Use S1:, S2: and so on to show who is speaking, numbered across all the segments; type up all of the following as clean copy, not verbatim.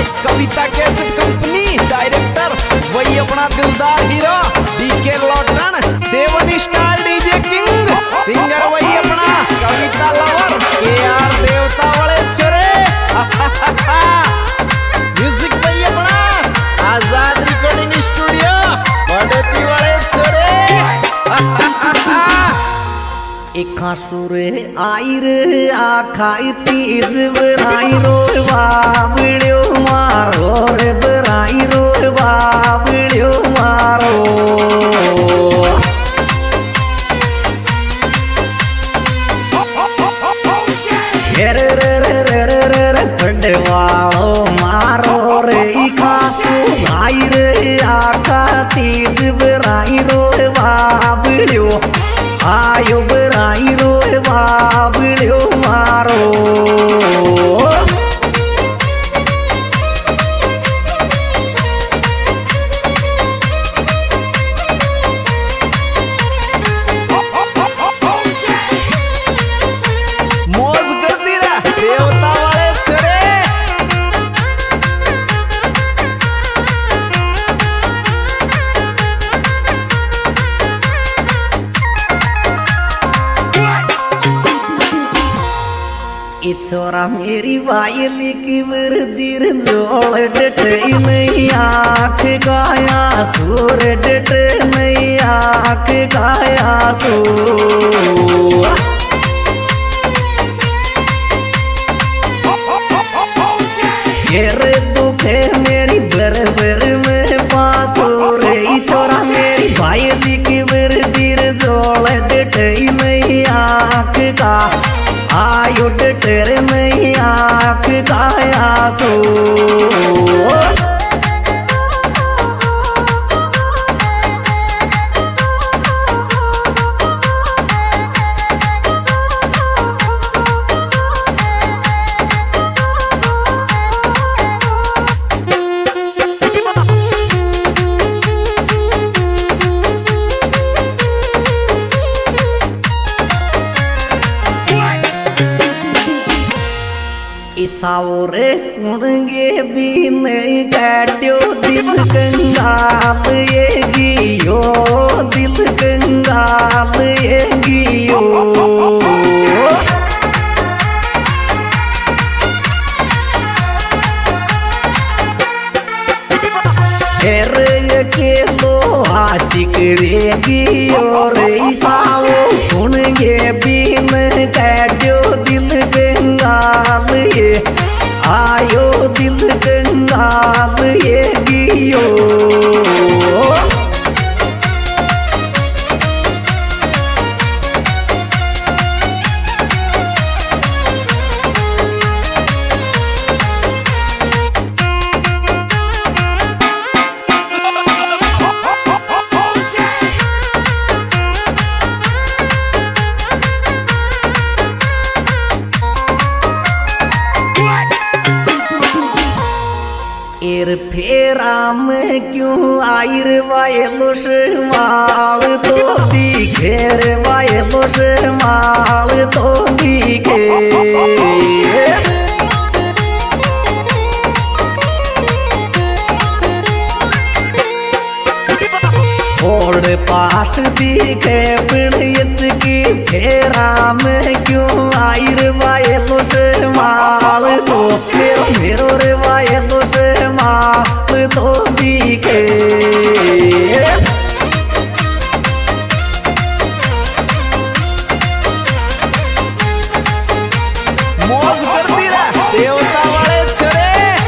S1: Bye Kavita cassette company. Director वही अपना दिलदार हीरो डीके लॉटन, 7 स्टार डीजे किंग। सिंगर वही अपना कविता लवर केआर देवता वाले चोरे। म्यूजिक वही अपना आजाद रिकॉर्डिंग स्टूडियो बड़ोती वाले चोरे।
S2: एका सुरे आई रे आखाई तीज बराई रो बाबड़ियो मारो रे बराई रो बाबड़ियो मारो। रे रे रे रे रे रे रे पड़वाओ मारो रे खासू आई रे आखा तीज बराई रो बाबड़ियो आयो बराई रो बाबड़ियो मारो।
S1: मौज कर दी रे देवता वाले चोरे।
S2: छोरा मेरी वायली की वर्दीर जोड़ डटे नहीं आँख गाया सूर डटे नहीं आँख गाया सो। घेरे दुखे मेरी बर में पासो रे छोरा मेरी वायली की वर्दीर जोड़ डटे नहीं आँख का आयो डटे नहीं आँख गाया सो। सावरे कुणगे भी नहीं काट्यो दिल कंगाल ये गियो दिल कंगाल ये गियो। फिर के लो आशिक रे गियो रे सावो कुणगे भी नहीं काट्यो दिल कंगाल ये आयो दिल कंगाल ये गियो। फेरा में क्यों आयर वायलो माल तो दिखे रे वायलो माल तो दिखे। और पास दिखे पिणियत की फेरा में क्यों आयर वायलो माल तो मेरो मेरो रे वायलो माल तो दिखे।
S1: मौज कर दी रे देवता वाले चोरे।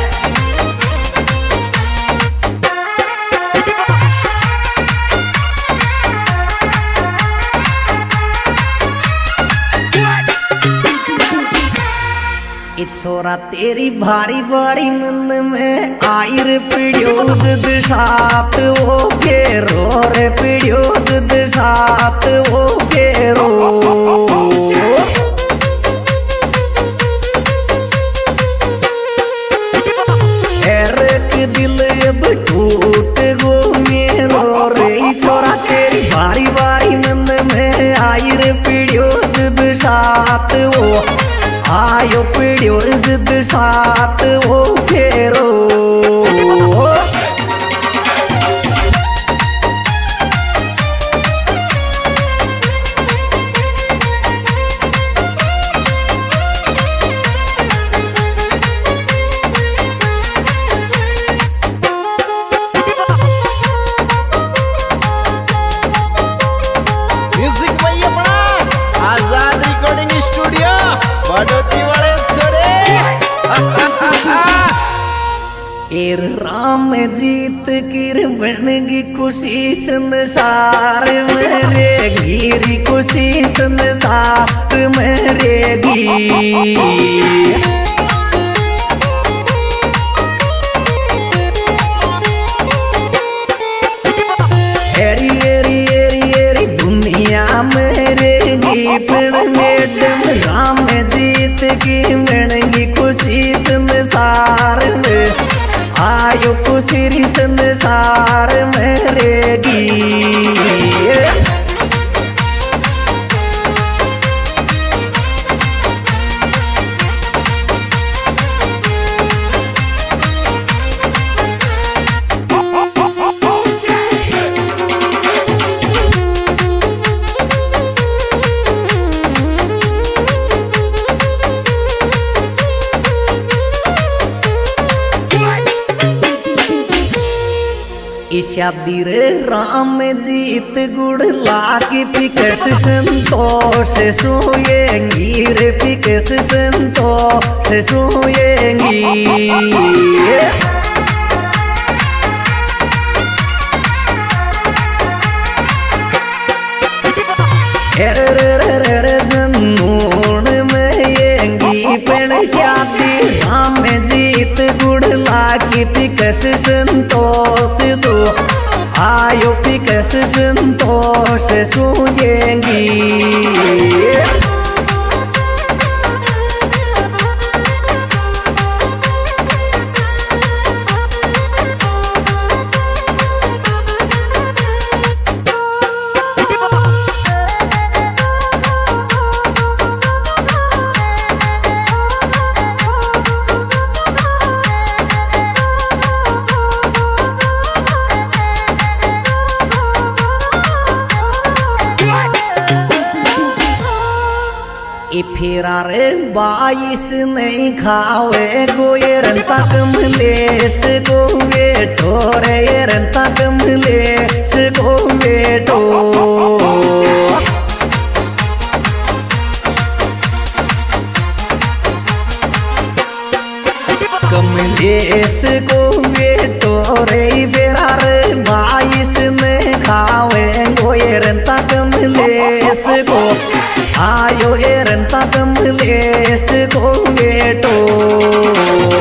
S2: छोरा तेरी भारी भारी मन में आयर पीड़ियो साथ वो फेरो रे पीड़ियो साथ वो फेरो। दिल अब टूट गो मेरो रे छोरा तेरी भारी भारी मन में आयर पीड़ियो साथ वो आयो पीड़ियो साथ वो फेरो। एर राम जीत गिर बनगी खुशी संसार मेरे गिरी खुशी संसार मेरे गी एरी एरी एरी एरी दुनिया मेरे गी पण मैडम राम जीत की बनगी खुशी संसार में आयो खुशी संसार मेरे गी शादी रे राम जीत गुड़ लागी पिकस संतोष सोएंगी रे पिकस संतोष सोएंगी जनून में येंगी पण शादी राम जीत गुड़ लागी पिकस संतोष सो आयो पिकस संतोष सोएंगी फिरार 22 नहीं खावे गोयरंता कमलेश को बेटो रे रंता कमलेश को बेटो कमलेश को बेटो रे फिरार 22 नहीं खावे गोयरंता कमलेश को आयो एरंता कमलेश को बेटो